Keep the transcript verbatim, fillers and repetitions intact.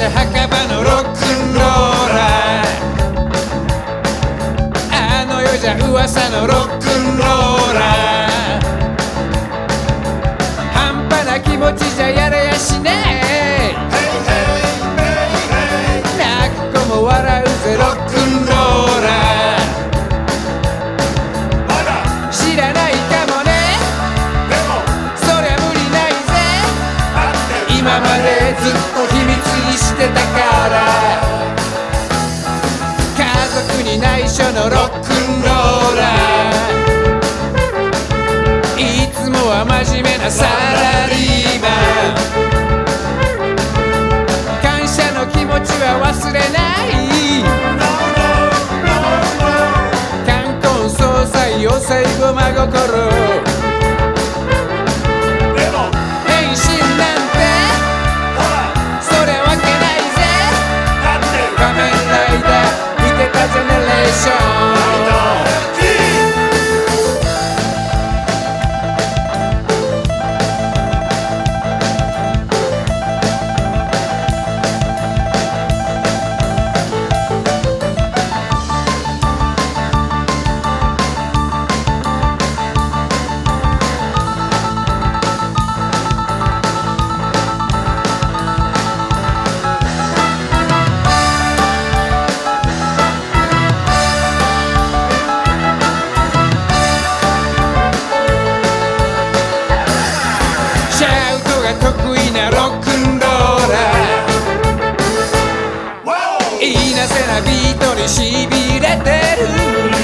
者墓場のロックンローラー、あの世じゃ噂のロックンローラー、半端な気持ちじゃやれやしねえ、泣く子も笑うぜロックンローラー、知らないかもね、そりゃ無理ないぜ、今までずっと秘密にしてたから、家族に内緒のロックンローラー、いつもは真面目なサラリーマン、感謝の気持ちは忘れない、冠婚葬祭お歳暮真心、得意なロックンローラー、いいなせなビートにしびれてる